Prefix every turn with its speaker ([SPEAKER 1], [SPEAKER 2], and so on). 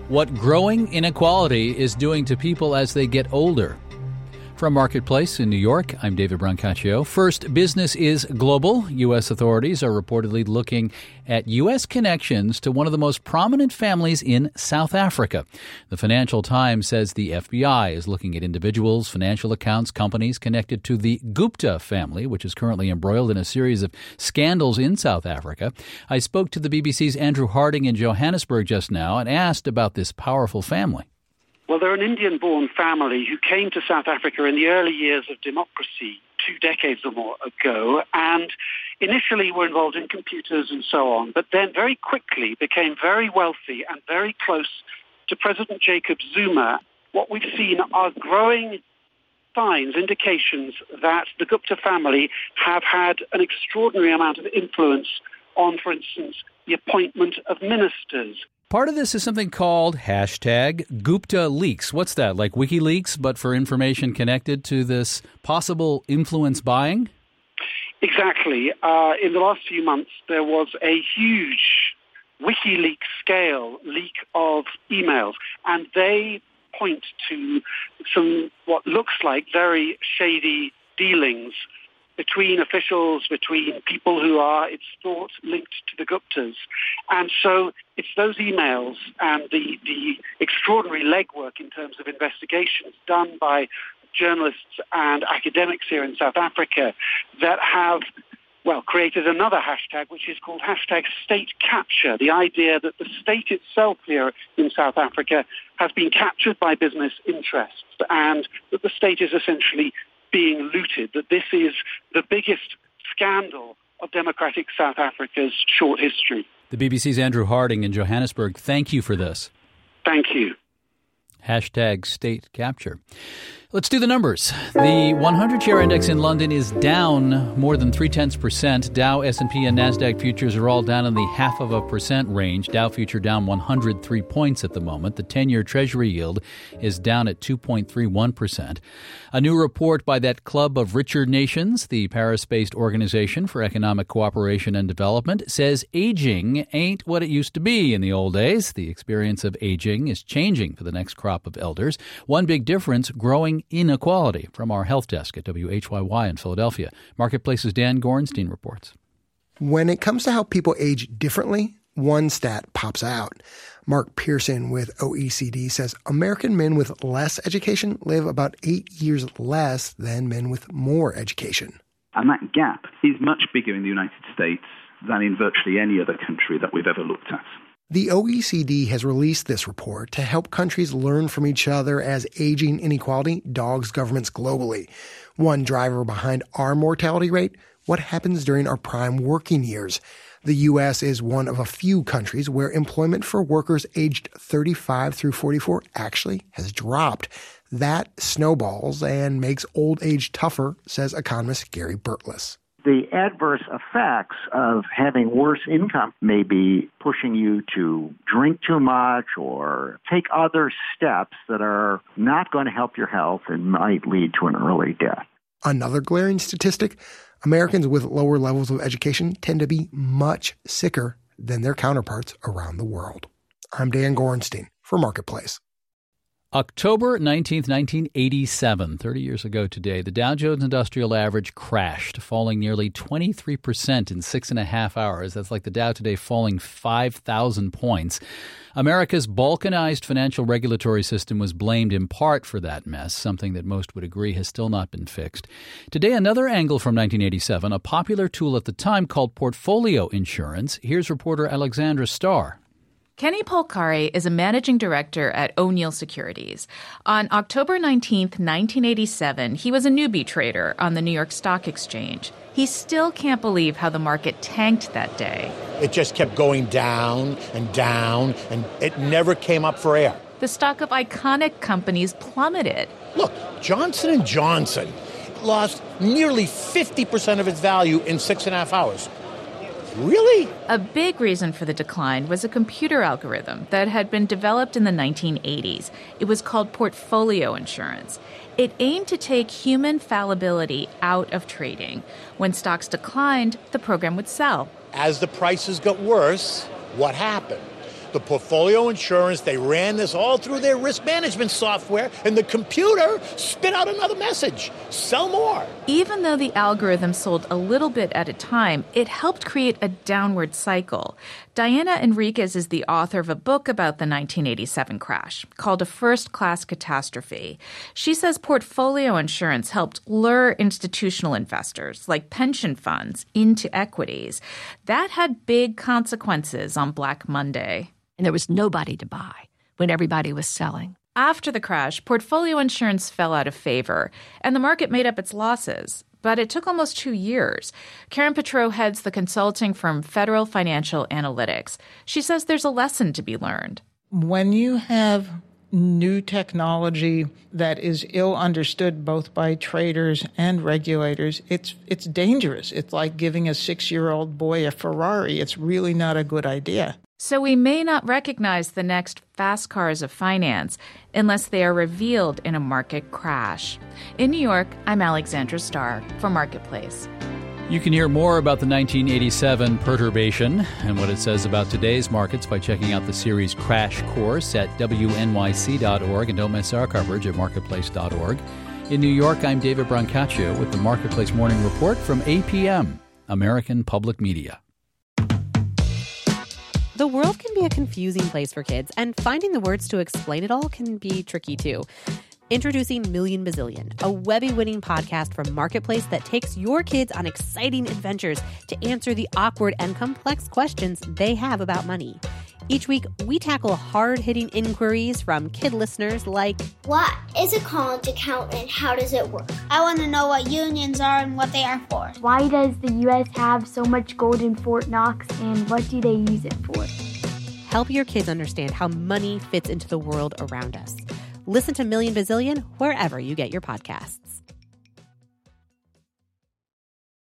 [SPEAKER 1] What growing inequality is doing to people as they get older. From Marketplace in New York, I'm David Brancaccio. First, business is global. U.S. authorities are reportedly looking at U.S. connections to one of the most prominent families in South Africa. The Financial Times says the FBI is looking at individuals, financial accounts, companies connected to the Gupta family, which is currently embroiled in a series of scandals in South Africa. I spoke to the BBC's Andrew Harding in Johannesburg just now and asked about this powerful family.
[SPEAKER 2] Well, they're an Indian-born family who came to South Africa in the early years of democracy 2 decades or more ago, and initially were involved in computers and so on, but then very quickly became very wealthy and very close to President Jacob Zuma. What we've seen are growing signs, indications that the Gupta family have had an extraordinary amount of influence on, for instance, the appointment of ministers.
[SPEAKER 1] Part of this is something called hashtag Gupta Leaks. What's that, like WikiLeaks, but for information connected to this possible influence buying?
[SPEAKER 2] Exactly. In the last few months, there was a huge WikiLeaks scale leak of emails, and they point to some what looks like very shady dealings between officials, between people who are, it's thought, linked to the Guptas. And so it's those emails and the extraordinary legwork in terms of investigations done by journalists and academics here in South Africa that have, well, created another hashtag, which is called hashtag state capture, the idea that the state itself here in South Africa has been captured by business interests and that the state is essentially being looted, that this is the biggest scandal of democratic South Africa's short history.
[SPEAKER 1] The BBC's Andrew Harding in Johannesburg. Thank you for this.
[SPEAKER 2] Thank you.
[SPEAKER 1] Hashtag state capture. Let's do the numbers. The 100-share index in London is down more than 0.3%. Dow, S&P, and NASDAQ futures are all down in the 0.5% range. Dow future down 103 points at the moment. The 10-year Treasury yield is down at 2.31%. A new report by that Club of Richer Nations, the Paris-based Organization for Economic Cooperation and Development, says aging ain't what it used to be in the old days. The experience of aging is changing for the next crop of elders. One big difference, growing inequality. From our health desk at WHYY in Philadelphia, Marketplace's Dan Gorenstein reports.
[SPEAKER 3] When it comes to how people age differently, one stat pops out. Mark Pearson with OECD says American men with less education live about 8 years less than men with more education.
[SPEAKER 4] And that gap is much bigger in the United States than in virtually any other country that we've ever looked at.
[SPEAKER 3] The OECD has released this report to help countries learn from each other as aging inequality dogs governments globally. One driver behind our mortality rate, what happens during our prime working years. The U.S. is one of a few countries where employment for workers aged 35 through 44 actually has dropped. That snowballs and makes old age tougher, says economist Gary Burtless.
[SPEAKER 5] The adverse effects of having worse income may be pushing you to drink too much or take other steps that are not going to help your health and might lead to an early death.
[SPEAKER 3] Another glaring statistic, Americans with lower levels of education tend to be much sicker than their counterparts around the world. I'm Dan Gorenstein for Marketplace.
[SPEAKER 1] October 19th, 1987, 30 years ago today, the Dow Jones Industrial Average crashed, falling nearly 23% in 6.5 hours. That's like the Dow today falling 5,000 points. America's balkanized financial regulatory system was blamed in part for that mess, something that most would agree has still not been fixed. Today, another angle from 1987, a popular tool at the time called portfolio insurance. Here's reporter Alexandra Starr.
[SPEAKER 6] Kenny Polcari is a managing director at O'Neill Securities. On October 19, 1987, he was a newbie trader on the New York Stock Exchange. He still can't believe how the market tanked that day.
[SPEAKER 7] It just kept going down, and it never came up for air.
[SPEAKER 6] The stock of iconic companies plummeted.
[SPEAKER 7] Look, Johnson & Johnson lost nearly 50% of its value in 6.5 hours. Really?
[SPEAKER 6] A big reason for the decline was a computer algorithm that had been developed in the 1980s. It was called portfolio insurance. It aimed to take human fallibility out of trading. When stocks declined, the program would sell.
[SPEAKER 7] As the prices got worse, what happened? the portfolio insurance, they ran this all through their risk management software, and the computer spit out another message. Sell more.
[SPEAKER 6] Even though the algorithm sold a little bit at a time, it helped create a downward cycle. Diana Enriquez is the author of a book about the 1987 crash called A First-Class Catastrophe. She says portfolio insurance helped lure institutional investors, like pension funds, into equities. That had big consequences on Black Monday.
[SPEAKER 8] And there was nobody to buy when everybody was selling.
[SPEAKER 6] After the crash, portfolio insurance fell out of favor, and the market made up its losses. But it took almost 2 years. Karen Petro heads the consulting firm Federal Financial Analytics. She says there's a lesson to be learned.
[SPEAKER 9] When you have new technology that is ill understood both by traders and regulators, it's dangerous. It's like giving a 6-year-old boy a Ferrari. It's really not a good idea.
[SPEAKER 6] So we may not recognize the next fast cars of finance unless they are revealed in a market crash. In New York, I'm Alexandra Starr for Marketplace.
[SPEAKER 1] You can hear more about the 1987 perturbation and what it says about today's markets by checking out the series Crash Course at wnyc.org, and don't miss our coverage at marketplace.org. In New York, I'm David Brancaccio with the Marketplace Morning Report from APM, American Public Media.
[SPEAKER 10] The world can be a confusing place for kids, and finding the words to explain it all can be tricky too. Introducing Million Bazillion, a Webby-winning podcast from Marketplace that takes your kids on exciting adventures to answer the awkward and complex questions they have about money. Each week, we tackle hard-hitting inquiries from kid listeners like,
[SPEAKER 11] what is a college account and how does it work? I want to know what unions are and what they are for.
[SPEAKER 12] Why does the U.S. have so much gold in Fort Knox, and what do they use it for?
[SPEAKER 10] Help your kids understand how money fits into the world around us. Listen to Million Bazillion wherever you get your podcasts.